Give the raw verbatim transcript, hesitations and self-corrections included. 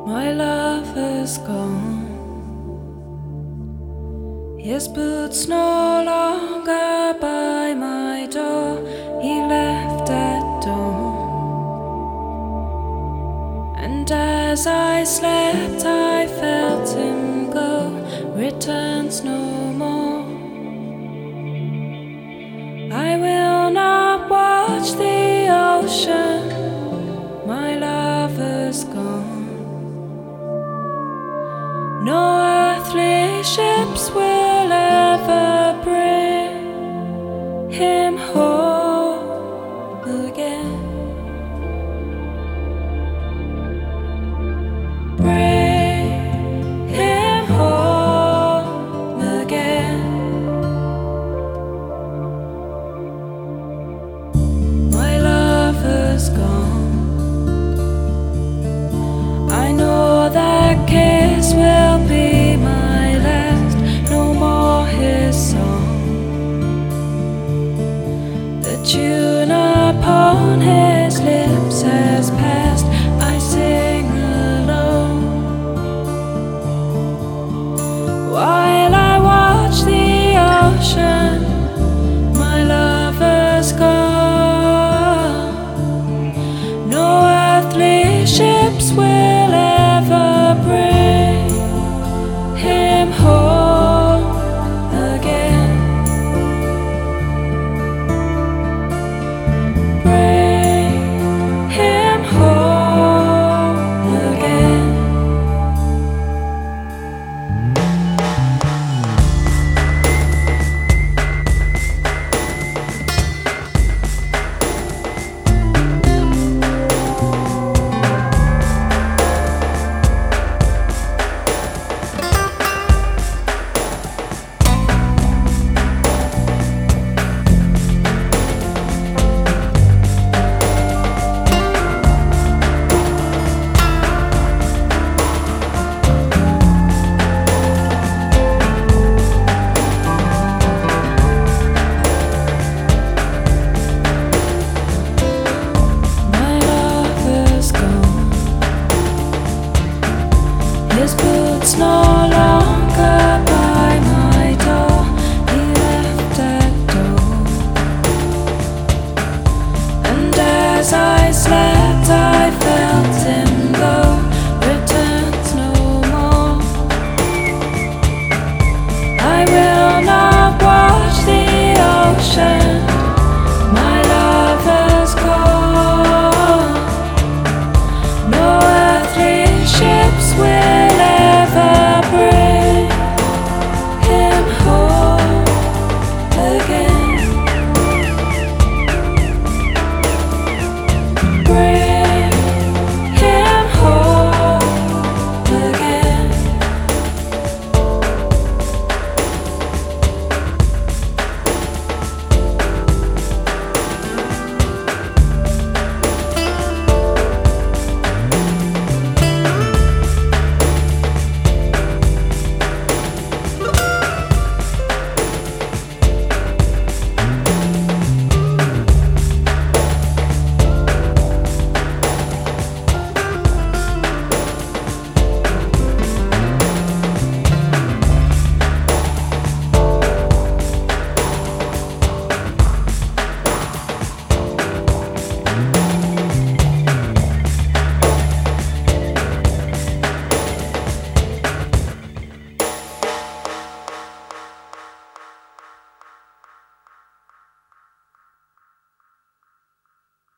My love is gone. His boots no longer by my door. He left at dawn. And as I slept, I felt him go. Returns no more. I will not watch the ocean. My lover's gone. No earthly ships will ever bring him home again. Bring him home again. My lover's gone. I know that kiss will be my last, no more his song. The tune upon his lips has passed, I sing alone. While I watch the ocean, my lover's gone. No earthly ships will ever